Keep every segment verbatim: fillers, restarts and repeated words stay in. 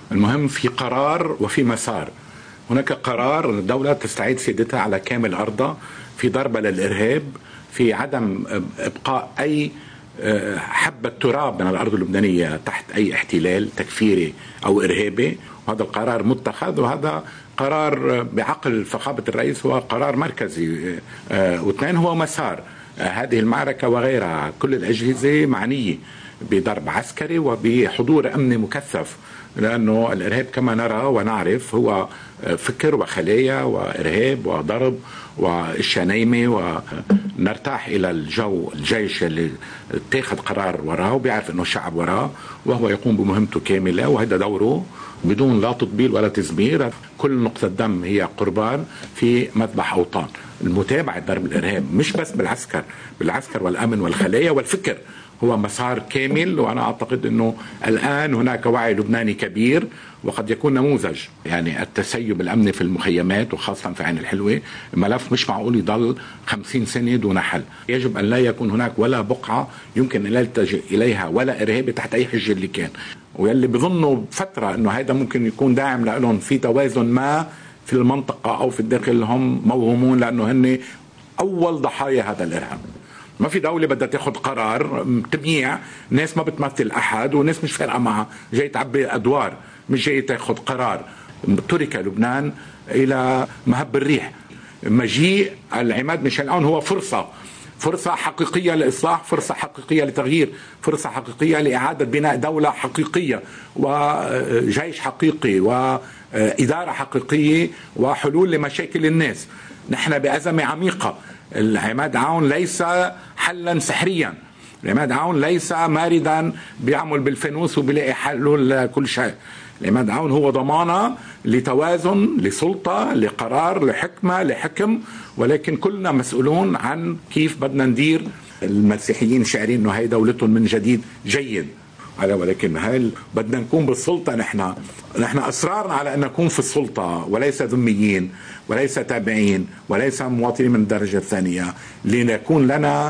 المهم في قرار وفي مسار. هناك قرار الدولة تستعيد سيادتها على كامل أرضها في ضربة للإرهاب، في عدم إبقاء أي حبة تراب من الأرض اللبنانية تحت أي احتلال تكفيري أو إرهابي. وهذا القرار متخذ، وهذا قرار بعقل فخامة الرئيس، هو قرار مركزي. واثنين هو مسار هذه المعركة وغيرها. كل الأجهزة معنية بضرب عسكري وبحضور أمني مكثف، لأنه الإرهاب كما نرى ونعرف هو فكر وخلايا وإرهاب وضرب وإشياء نايمة، ونرتاح إلى الجو الجيش اللي اتخذ قرار وراه وبيعرف أنه الشعب وراه وهو يقوم بمهمته كاملة، وهذا دوره بدون لا تطبيل ولا تزمير. كل نقطة دم هي قربان في مذبح أوطان. المتابعة ضرب الإرهاب مش بس بالعسكر، بالعسكر والأمن والخلايا والفكر، هو مسار كامل. وأنا أعتقد أنه الآن هناك وعي لبناني كبير، وقد يكون نموذج يعني التسيب الأمني في المخيمات وخاصة في عين الحلوة. الملف مش معقول يضل خمسين سنة دون حل. يجب أن لا يكون هناك ولا بقعة يمكن أن يلتجئ إليها ولا إرهابي تحت أي حجة اللي كان، واللي بظنوا فترة أنه هذا ممكن يكون داعم لهم في توازن ما في المنطقة أو في الداخل، هم موهومون، لأنه هن أول ضحايا هذا الإرهاب. ما في دولة بدها تاخذ قرار تبييع ناس ما بتمثل أحد وناس مش فارقة معها، جاي تعبي أدوار، مش جاي تاخذ قرار. ترك لبنان إلى مهب الريح. مجيء العماد ميشيل عون هو فرصة فرصة حقيقية لإصلاح، فرصة حقيقية لتغيير، فرصة حقيقية لإعادة بناء دولة حقيقية وجيش حقيقي وإدارة حقيقية وحلول لمشاكل الناس. نحن بأزمة عميقة. العماد عون ليس حلا سحريا، العماد عون ليس ماردا بيعمل بالفانوس وبيلاقي حلول لكل شيء. العماد عون هو ضمانة لتوازن، لسلطة، لقرار، لحكمة، لحكم، ولكن كلنا مسؤولون عن كيف بدنا ندير. المسيحيين شاعرين انه هي دولتهم من جديد جيد، ولكن هاي بدنا نكون بالسلطة. نحن نحن أصرارنا على أن نكون في السلطة وليس ذميين وليس تابعين وليس مواطنين من الدرجة الثانية، لنكون لنا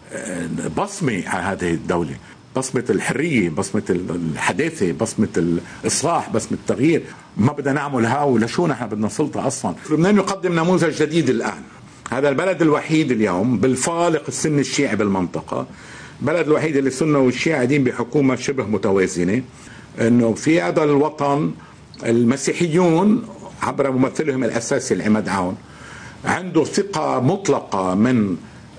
بصمة على هذه الدولة، بصمة الحرية، بصمة الحداثة، بصمة الإصلاح، بصمة التغيير. ما بدنا نعمل هاو، لشو نحن بدنا سلطة أصلا؟ لبنان يقدم نموذج جديد الآن. هذا البلد الوحيد اليوم بالفالق السني الشيعي بالمنطقة، البلد الوحيد اللي السنة والشيعة قاعدين بحكومة شبه متوازنة، انه في هذا الوطن المسيحيون عبر ممثلهم الاساسي العماد عون عنده ثقة مطلقة من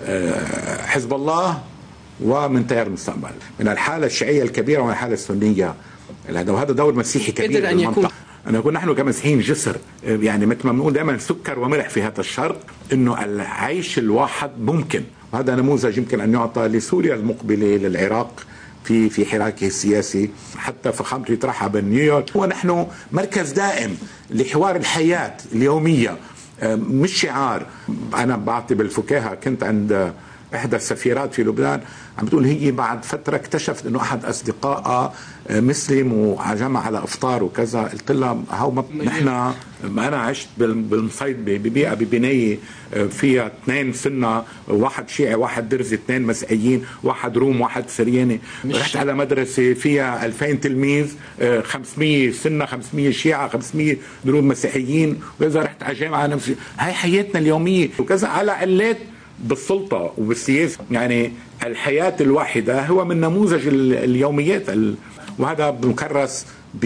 حزب الله ومن تيار المستقبل، من الحالة الشيعية الكبيرة ومن الحالة السنية. وهذا دور مسيحي كبير أن يكون أن نكون نحن كمسيحيين جسر، يعني مثل ما بنقول دائما سكر وملح في هذا الشرق، انه العيش الواحد ممكن. وهذا نموذج يمكن ان يعطى لسوريا المقبله، للعراق في في حراكه السياسي، حتى فخامه يطرحها بنيويورك. ونحن مركز دائم لحوار الحياه اليوميه، مش شعار. انا بعطي بالفكاهه، كنت عند احدى السفيرات في لبنان عم بتقول هي بعد فتره اكتشفت انه احد اصدقائها مسلم وعزمها على افطار وكذا. قلت لها هو نحن، انا عشت بالمصيد ببيئه ببنايه فيها اثنين سنه، واحد شيعي واحد درزي، اثنين مسيحيين، واحد روم واحد سرياني. رحت على مدرسه فيها ألفين تلميذ، خمسمية سنه، خمسمية شيعه، خمسمية دروب مسيحيين، واذا رحت على جامعه نفسي. هاي حياتنا اليوميه وكذا، على علات بالسلطة وبالسياسة. يعني الحياة الواحدة هو من نموذج اليوميات، وهذا مكرس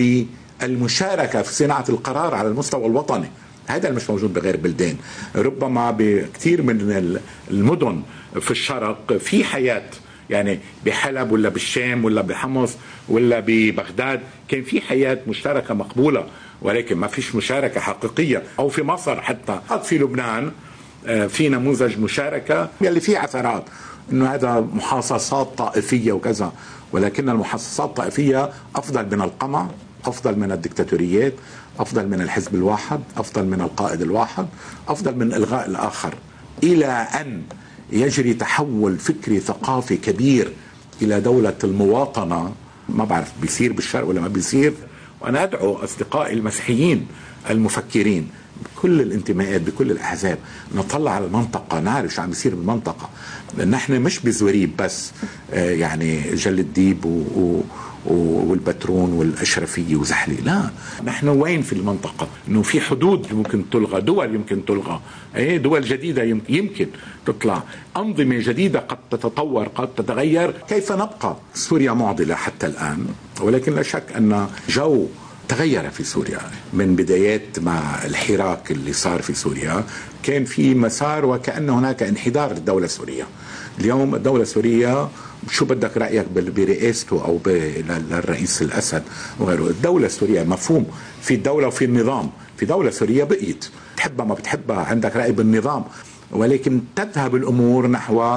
بالمشاركة في صناعة القرار على المستوى الوطني. هذا مش موجود بغير بلدان. ربما بكثير من المدن في الشرق في حياة، يعني بحلب ولا بالشام ولا بحمص ولا ببغداد كان في حياة مشتركة مقبولة، ولكن ما فيش مشاركة حقيقية. أو في مصر حتى، في لبنان في نموذج مشاركة يلي فيه عثرات انه هذا محاصصات طائفية وكذا، ولكن المحاصصات الطائفية افضل من القمع، افضل من الدكتاتوريات، افضل من الحزب الواحد، افضل من القائد الواحد، افضل من الغاء الاخر، الى ان يجري تحول فكري ثقافي كبير الى دولة المواطنة. ما بعرف بيصير بالشرق ولا ما بيصير. وانا ادعو اصدقائي المسيحيين المفكرين بكل الانتماءات بكل الاحزاب نطلع على المنطقه، نعرف شو عم بيصير بالمنطقه. نحن مش بزوريب بس، يعني جل الديب والبترون والأشرفية وزحلي. لا، نحن وين في المنطقة إنه في حدود يمكن تلغى، دول يمكن تلغى، ايه دول جديدة يمكن تطلع، أنظمة جديدة قد تتطور قد تتغير. كيف نبقى؟ سوريا معضلة حتى الآن، ولكن لا شك أن جو تغير في سوريا من بدايات مع الحراك اللي صار في سوريا. كان في مسار وكأن هناك انحدار للدولة السورية. اليوم الدولة السورية شو بدك رأيك برئاسته أو بالرئيس الأسد وغيره، الدولة السورية مفهوم في الدولة وفي النظام. في دولة سورية بقيت تحبها ما بتحبها، عندك رأي بالنظام، ولكن تذهب الأمور نحو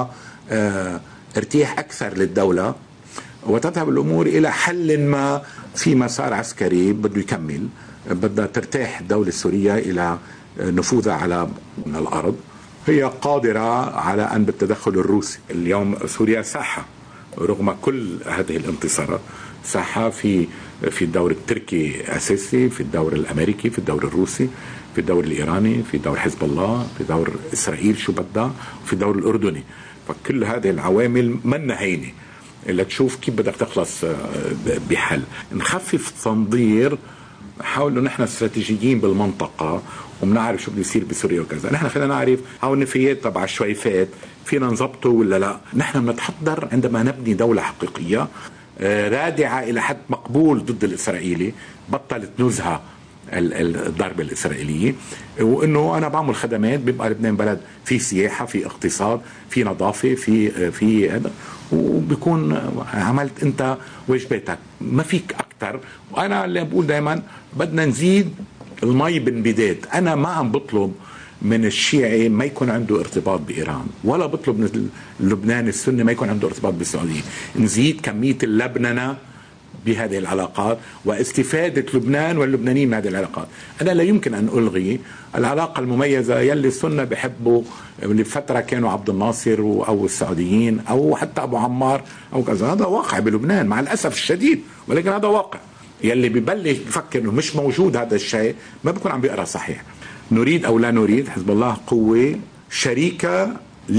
اه ارتياح أكثر للدولة، وتذهب الأمور إلى حل ما في مسار عسكري بده يكمل. بدها ترتاح الدولة السورية إلى نفوذها على الأرض. هي قادرة على أن بالتدخل الروسي. اليوم سوريا ساحة رغم كل هذه الانتصارات، ساحة في في الدور التركي أساسي، في الدور الأمريكي، في الدور الروسي، في الدور الإيراني، في دور حزب الله، في دور إسرائيل شو بدها، في الدور الأردني. فكل هذه العوامل من هينة إلا تشوف كيف بدك تخلص بحل. نخفف تنظير، حاولوا نحن استراتيجيين بالمنطقة وبنعرف شو بده يصير بسوريا وكذا. نحن فينا نعرف هاو النفايات تبع الشويفات فينا نظبطه ولا لا. نحن بنتحضر عندما نبني دولة حقيقية رادعة إلى حد مقبول ضد الإسرائيلي، بطلت نزهة الضربة الإسرائيلية، وإنه أنا بعمل خدمات، بيبقى لبنان بلد في سياحة، في اقتصاد، في نظافة، في في هذا، وبيكون عملت أنت واجباتك، ما فيك أكتر. وأنا اللي بقول دائما بدنا نزيد المي بالبداية. أنا ما عم بطلب من الشيعي ما يكون عنده ارتباط بإيران، ولا بطلب من اللبناني السني ما يكون عنده ارتباط بالسعودية. نزيد كمية اللبننة بهذه العلاقات واستفادة لبنان واللبنانيين من هذه العلاقات. أنا لا يمكن أن ألغي العلاقة المميزة يلي السنة بحبوا لفترة كانوا عبد الناصر أو السعوديين أو حتى أبو عمار أو كذا. هذا واقع بلبنان مع الأسف الشديد، ولكن هذا واقع. يلي ببلش بفكر إنه مش موجود هذا الشيء ما بيكون عم بيقرأ صحيح. نريد أو لا نريد، حزب الله قوة شريكة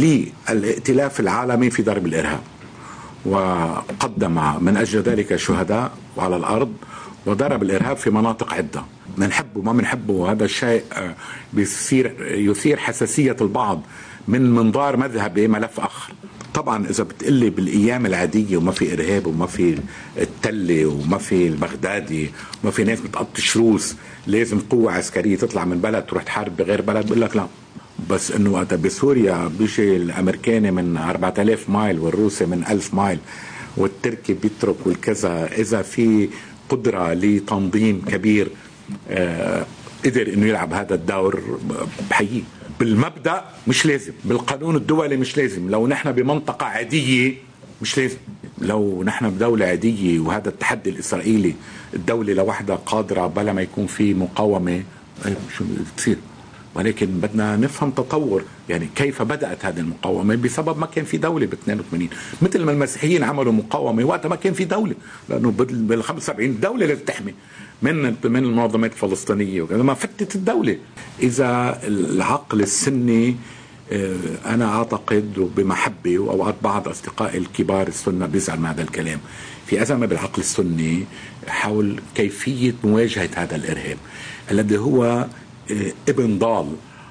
للائتلاف العالمي في ضرب الإرهاب، وقدم من أجل ذلك شهداء على الأرض، وضرب الإرهاب في مناطق عدة. منحبه ما منحبه هذا الشيء بيصير يثير حساسية البعض من منظار مذهبي ملف آخر. طبعا إذا بتقلي بالأيام العادية وما في إرهاب وما في التلة وما في البغدادي وما في ناس بتقطش روس لازم قوة عسكرية تطلع من بلد تروح تحارب بغير بلد، بقول لك لا. بس انه وقت بسوريا بيجي الامريكاني من أربعة آلاف مايل والروسي من ألف مايل والتركي بيترك والكذا، اذا في قدرة لتنظيم كبير آه قدر انه يلعب هذا الدور بحييه. بالمبدأ مش لازم، بالقانون الدولي مش لازم، لو نحن بمنطقة عادية مش لازم، لو نحن بدولة عادية وهذا التحدي الإسرائيلي الدولة لوحدها قادرة بلا ما يكون في مقاومة شو بتصير. ولكن بدنا نفهم تطور، يعني كيف بدأت هذه المقاومة بسبب ما كان في دولة ب اثنين وثمانين، مثل ما المسيحيين عملوا مقاومة وقت ما كان في دولة، لأنه بال خمسة وسبعين دولة لازم تحمي من من المنظمات الفلسطينية وكذا، ما فتت الدولة. إذا العقل السني أنا أعتقد وبمحبة، وأوقات بعض أصدقائي الكبار السنة بيزعل من هذا الكلام، في أزمة بالعقل السني حول كيفية مواجهة هذا الإرهاب الذي هو ابن ضال،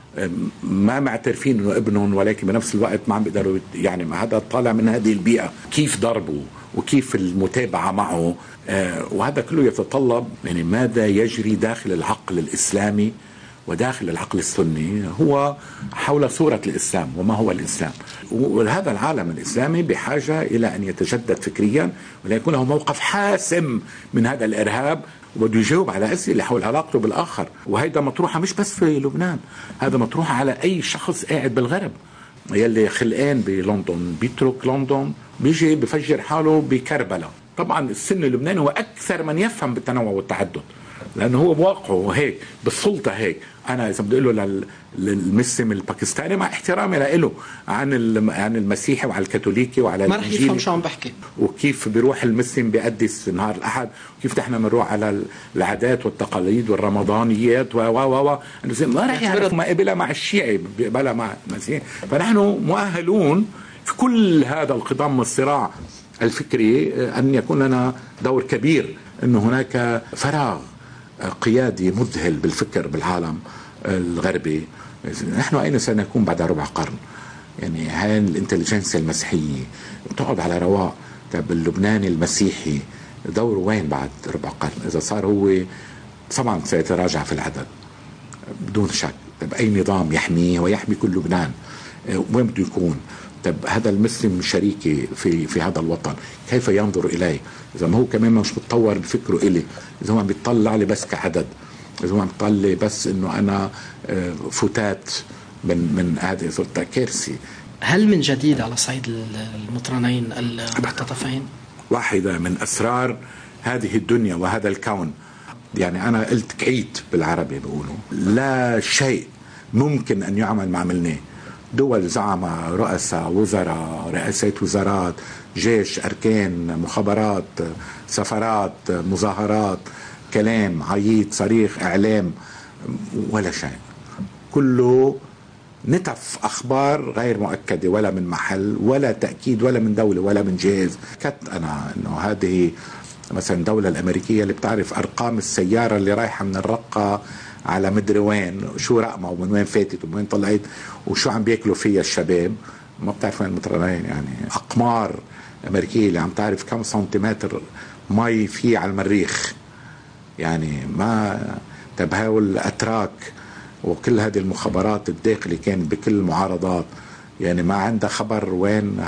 ما معترفين انه ابنهم، ولكن بنفس الوقت ما عم بيقدروا، يعني هذا طالع من هذه البيئة، كيف ضربه وكيف المتابعة معه، وهذا كله يتطلب يعني ماذا يجري داخل العقل الإسلامي وداخل العقل السني هو حول صورة الإسلام وما هو الإسلام. وهذا العالم الإسلامي بحاجة إلى أن يتجدد فكريا وليكون له موقف حاسم من هذا الإرهاب، وبده يجاوب على أسئلة حول علاقته بالآخر. وهيدا مطروحة مش بس في لبنان، هذا مطروحة على أي شخص قاعد بالغرب. يلي خلقان بلندن بيترك لندن بيجي بفجر حاله بكربلاء. طبعا السن اللبناني هو أكثر من يفهم بالتنوع والتعدد، لأنه هو بواقعه هيك، بالسلطة هيك. أنا إذا بدي أقول له للمسلم الباكستاني مع احترامي له عن عن المسيحي وعلى الكاثوليكي وعلى ما رح يفهم شو عم بحكي، وكيف بيروح المسلم بيقدس نهار الأحد، وكيف نحن بنروح على العادات والتقاليد والرمضانيات و و و ما رح يعرف ما قبلها مع الشيعي بيقبلها مع المسيحي. فنحن مؤهلون في كل هذا الخضم الصراع الفكري أن يكون لنا دور كبير، أن هناك فراغ قيادي مذهل بالفكر بالعالم الغربي. نحن أين سنكون بعد ربع قرن؟ يعني هاي الانتليجنسيا المسيحية بتقعد على رواق. طب اللبناني المسيحي دوره وين بعد ربع قرن؟ إذا صار هو طبعا سيتراجع في العدد بدون شك. طب أي نظام يحميه ويحمي كل لبنان؟ وين بده يكون؟ طب هذا المسلم شريكي في في هذا الوطن كيف ينظر إليه؟ إذا ما هو كمان مش متطور بفكره إلي، إذا هو عم بيطلع لي بس كعدد، إذا هو عم بيطلع بس إنه أنا فتات من من هذه صرت كارثة. هل من جديد على صعيد المطرانين المختطفين؟ واحدة من أسرار هذه الدنيا وهذا الكون. يعني أنا قلت كعيت بالعربي بيقولوا، لا شيء ممكن أن يعمل ما عملناه. دول زعماء، رؤساء وزراء، رئاسات وزارات، جيش، أركان، مخابرات، سفرات، مظاهرات، كلام، عييط، صريخ، إعلام، ولا شيء. كله نتف أخبار غير مؤكدة ولا من محل ولا تأكيد ولا من دولة ولا من جهاز. كت أنا أنه هذه مثلا الدولة الأمريكية اللي بتعرف أرقام السيارة اللي رايحة من الرقة على مدري وين، شو رقمها ومن وين فاتت ومن وين طلعت وشو عم بياكلوا فيها الشباب، ما بتعرف وين المطرانين. يعني أقمار أمريكية اللي عم تعرف كم سنتيمتر مي فيه على المريخ. يعني ما تبهاو الأتراك وكل هذه المخابرات الداخلي كان بكل المعارضات، يعني ما عندها خبر وين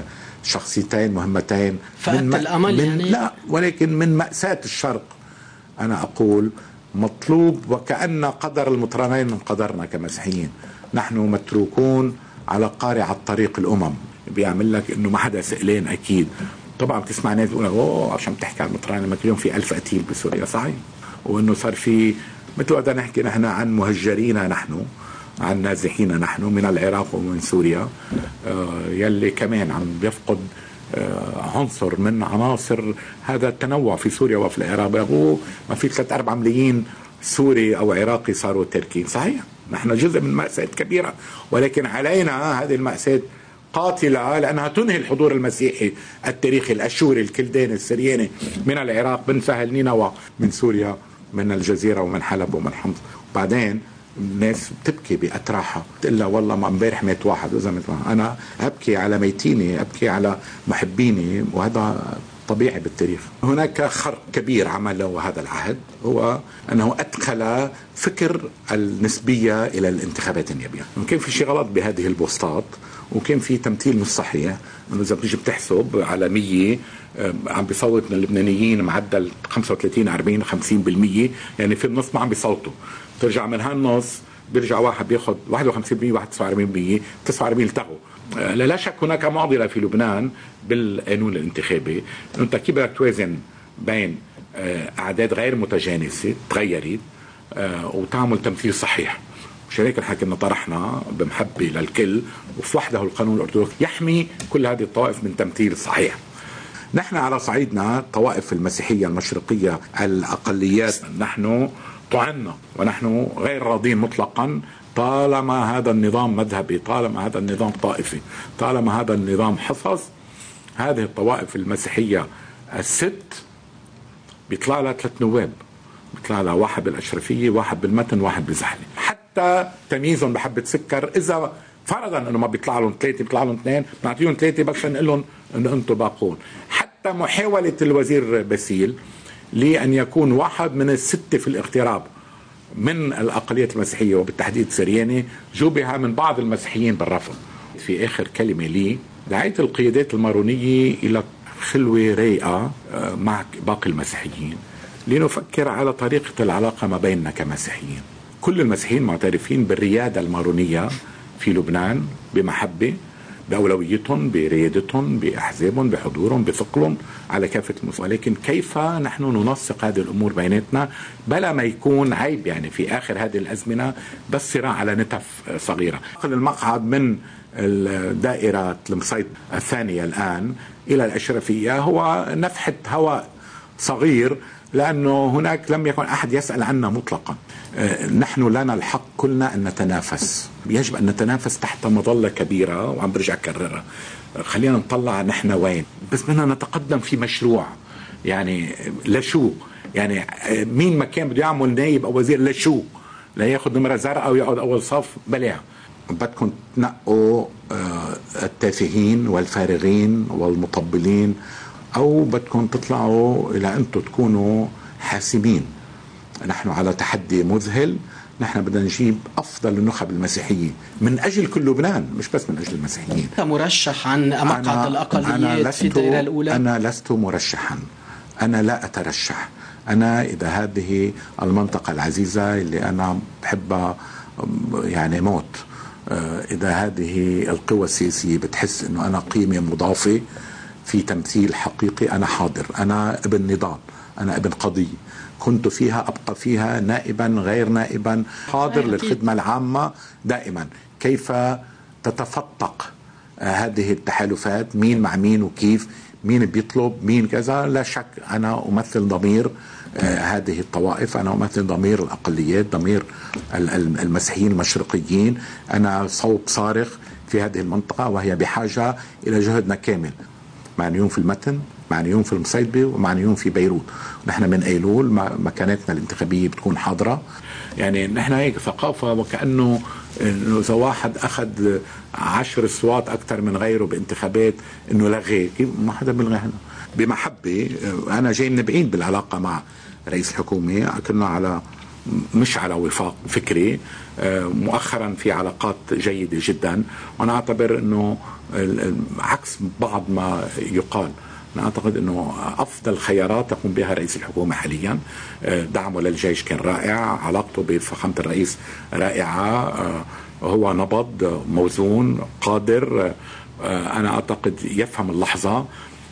هالشخصيتين مهمتين. من الأمل من يعني لا، ولكن من مأساة الشرق أنا أقول مطلوب، وكأن قدر المطرانين من قدرنا كمسيحيين. نحن متروكون على قارعة طريق الأمم. بيعمل لك إنه ما حدا سئلين. أكيد طبعا بتسمع ناس بيقولوا أوه عشان بتحكي عن المطران، لما كل يوم في ألف قتيل بسوريا. صحيح، وإنه صار في مثل وقت نحكي نحن عن مهجرين، نحن عن نازحين نحن من العراق ومن سوريا، آه يلي كمان عم بيفقد آه عنصر من عناصر هذا التنوع في سوريا وفي العراق. هو ما في ثلاثة أربعة ملايين سوري أو عراقي صاروا تركين. صحيح، نحن جزء من مأساة كبيرة، ولكن علينا هذه المأساة قاتلة لأنها تنهي الحضور المسيحي التاريخي الأشوري الكلداني السرياني من العراق، من سهل نينوى، من سوريا، من الجزيرة ومن حلب ومن حمص. وبعدين الناس بتبكي بأتراحها، تقول لا والله ما امبارح مات واحد وإذا مات واحد. أنا أبكي على ميتيني، أبكي على محبيني، وهذا طبيعي بالتاريخ. هناك خرق كبير عمله هذا العهد، هو أنه أدخل فكر النسبية إلى الانتخابات النيابية. ممكن في شيء غلط بهذه البوستات، وكان في تمثيل مش صحيح. انه اذا بتيجي بتحسب على مية عم بيصوت من اللبنانيين معدل خمسة وثلاثين أربعين خمسين بالمية، يعني في النص ما عم بيصوتوا. ترجع من هالنص بيرجع واحد بياخذ واحد وخمسين بالمية واحد وتسعة وأربعين بالمية، تسعة وأربعين التغوا. لا شك هناك معضله في لبنان بالقانون الانتخابي، انه انت كيف بدك توازن بين اعداد غير متجانسه تغيرت وتعمل تمثيل صحيح. مشان هيك نحن كنا طرحنا بمحبه للكل، وفي وحده القانون الارثوذكسي يحمي كل هذه الطوائف من تمثيل صحيح. نحن على صعيدنا الطوائف المسيحيه المشرقيه الاقليات نحن طعنا ونحن غير راضين مطلقا، طالما هذا النظام مذهبي، طالما هذا النظام طائفي، طالما هذا النظام حصص. هذه الطوائف المسيحيه الست بيطلع لها ثلاث نواب، بيطلع لها واحد بالاشرفيه، واحد بالمتن، واحد بزحله. حتى تمييزهم بحبه سكر، اذا فرضا انه ما بيطلع لهم ثلاثه بيطلع لهم اثنين، بنعطيهم ثلاثه بس نقول لهم انه انتم باقون. حتى محاوله الوزير باسيل لان يكون واحد من السته في الاغتراب من الاقليات المسيحيه وبالتحديد سرياني، جوبها من بعض المسيحيين بالرفض. في اخر كلمه لي، دعيت القيادات المارونيه الى خلوه رايقه مع باقي المسيحيين لنفكر على طريقه العلاقه ما بيننا كمسيحيين. كل المسيحيين معترفين بالرياده المارونيه في لبنان بمحبه، بأولويتهم، بريادتهم، بأحزابهم، بحضورهم، بثقلهم على كافة المستوى. ولكن كيف نحن ننسق هذه الأمور بيناتنا بلا ما يكون عيب، يعني في آخر هذه الأزمنة بس صراع على نتف صغيرة. المقعد من الدائرة المصيد الثانية الآن إلى الأشرفية هو نفحة هواء صغير لأنه هناك لم يكن أحد يسأل عنا مطلقا. نحن لنا الحق كلنا أن نتنافس، يجب أن نتنافس تحت مظلة كبيرة، وعم برجع أكررها. خلينا نطلع نحن وين، بس بدنا نتقدم في مشروع. يعني لشو؟ يعني مين ما كان بده يعمل نائب أو وزير لشو؟ لا ياخذ نمرة زرقاء أو يقعد أول صف؟ بلا. بدكم تنقوا التافهين والفارغين والمطبلين، أو بدكم تطلعوا إلى أنتم تكونوا حاسمين. نحن على تحدي مذهل. نحن بدنا نجيب أفضل النخب المسيحية من أجل كل لبنان، مش بس من أجل المسيحيين. مرشح عن مقعد الأقليات في الدائرة الأولى؟ أنا لست مرشحا، أنا لا أترشح. أنا إذا هذه المنطقة العزيزة اللي أنا بحبها يعني موت، إذا هذه القوى السياسية بتحس أنه أنا قيمة مضافة في تمثيل حقيقي، أنا حاضر. أنا ابن نضال، أنا ابن قضية، كنت فيها أبقى فيها نائبا غير نائبا، حاضر للخدمة العامة دائما. كيف تتفتق هذه التحالفات، مين مع مين وكيف، مين بيطلب مين كذا، لا شك أنا أمثل ضمير هذه الطوائف، أنا أمثل ضمير الأقليات، ضمير المسيحيين المشرقيين. أنا صوت صارخ في هذه المنطقة وهي بحاجة إلى جهدنا كامل. معنيون في المتن، معنيون في المصيبة، ومعنيون في بيروت. نحن من أيلول مكانتنا الانتخابية بتكون حاضرة. يعني نحن هيك ثقافة وكأنه إذا واحد أخذ عشر أصوات أكثر من غيره بانتخابات إنه لغي. ما حدا بلغينا بمحبة. أنا جاي من بعيد بالعلاقة مع رئيس الحكومة، كنا على مش على وفاق فكري. مؤخرا في علاقات جيدة جدا، وأنا أعتبر أنه عكس بعض ما يقال. أنا أعتقد أنه أفضل خيارات تقوم بها رئيس الحكومة حاليا. دعمه للجيش كان رائع، علاقته بفخامة الرئيس رائعة، هو نبض موزون قادر. أنا أعتقد يفهم اللحظة،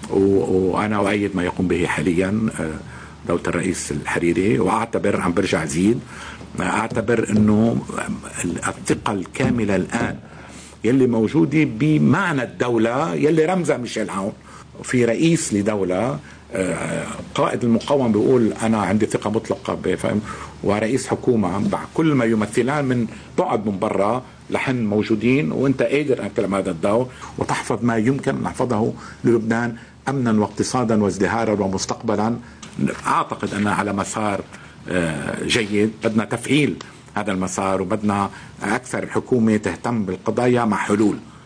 وأنا أؤيد ما يقوم به حاليا دولة الرئيس الحريري. وأعتبر عم برجع زيد أعتبر أنه الثقة الكاملة الآن يلي موجودة بمعنى الدولة يلي رمزها ميشيل عون، في رئيس لدولة. قائد المقاومة بيقول أنا عندي ثقة مطلقة بفهم، ورئيس حكومة مع كل ما يمثلان من بعد من برا لحن موجودين، وانت قادر أن تكلم هذا الدور وتحفظ ما يمكن أن نحفظه للبنان أمنا واقتصادا وازدهارا ومستقبلا. أعتقد أننا على مسار جيد. بدنا تفعيل هذا المسار، وبدنا أكثر الحكومة تهتم بالقضايا مع حلول.